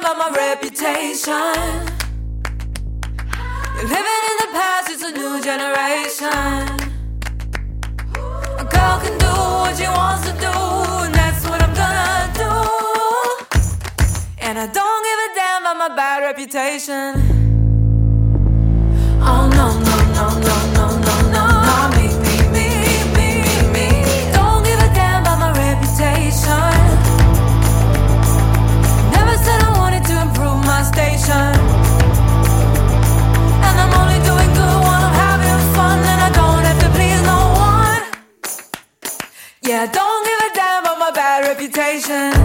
about my reputation. You're living in the past, it's a new generation. A girl can do what she wants to do, and that's what I'm gonna do. And I don't give a damn about my bad reputation. Oh no, no, no, no, no, no, no, not me, me, me, me, me. Don't give a damn about my reputation. Never said I wanted to improve my station. And I'm only doing good when I'm having fun, and I don't have to please no one. Yeah, don't give a damn about my bad reputation.